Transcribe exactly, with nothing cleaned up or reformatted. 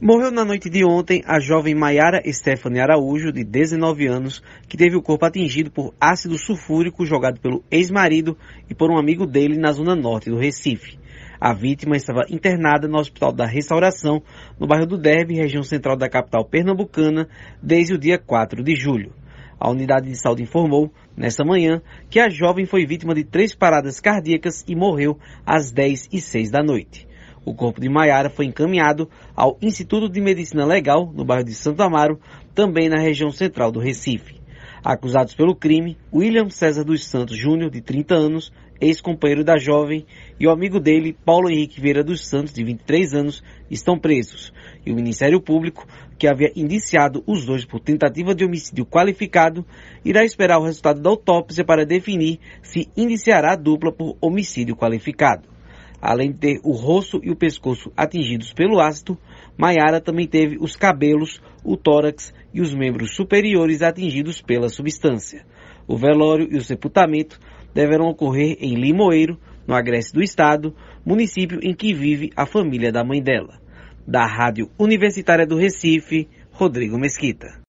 Morreu na noite de ontem a jovem Maiara Stephanie Araújo, de dezenove anos, que teve o corpo atingido por ácido sulfúrico jogado pelo ex-marido e por um amigo dele na zona norte do Recife. A vítima estava internada no Hospital da Restauração, no bairro do Derby, região central da capital pernambucana, desde o dia quatro de julho. A unidade de saúde informou, nesta manhã, que a jovem foi vítima de três paradas cardíacas e morreu às dez e seis da noite. O corpo de Maiara foi encaminhado ao Instituto de Medicina Legal, no bairro de Santo Amaro, também na região central do Recife. Acusados pelo crime, William César dos Santos Júnior, de trinta anos, ex-companheiro da jovem, e o amigo dele, Paulo Henrique Vieira dos Santos, de vinte e três anos, estão presos. E o Ministério Público, que havia indiciado os dois por tentativa de homicídio qualificado, irá esperar o resultado da autópsia para definir se indiciará a dupla por homicídio qualificado. Além de ter o rosto e o pescoço atingidos pelo ácido, Maiara também teve os cabelos, o tórax e os membros superiores atingidos pela substância. O velório e o sepultamento deverão ocorrer em Limoeiro, no Agreste do Estado, município em que vive a família da mãe dela. Da Rádio Universitária do Recife, Rodrigo Mesquita.